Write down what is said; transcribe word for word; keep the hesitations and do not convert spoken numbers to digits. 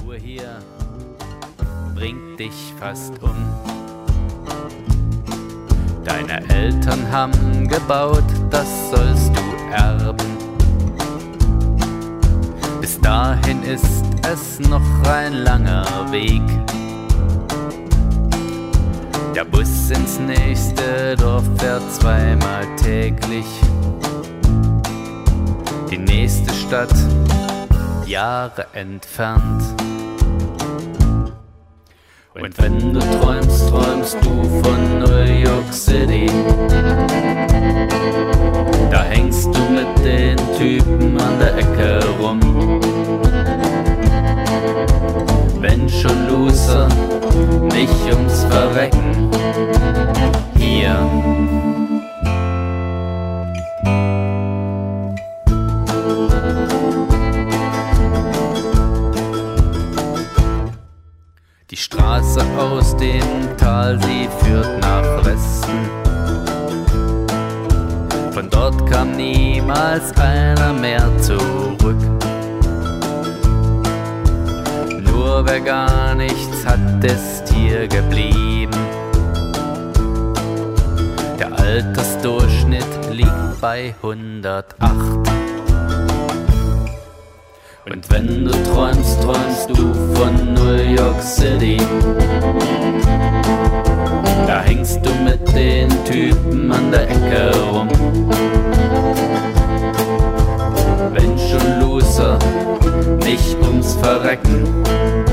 Ruhe hier bringt dich fast um. Deine Eltern haben gebaut, das sollst du erben. Bis dahin ist es noch ein langer Weg. Der Bus ins nächste Dorf fährt zweimal täglich. Die nächste Stadt, Jahre entfernt. Und wenn du träumst, träumst du von New York City. Da hängst du mit den Typen an der Ecke rum. Wenn schon Loser, nicht ums Verrecken. Hier. Die Straße aus dem Tal, sie führt nach Westen. Von dort kam niemals einer mehr zurück. Nur wer gar nichts hat, ist hier geblieben. Der Altersdurchschnitt liegt bei hundertacht. Und wenn du träumst, träumst du von New York City. Da hängst du mit den Typen an der Ecke rum. Wenn schon Loser, nicht ums Verrecken.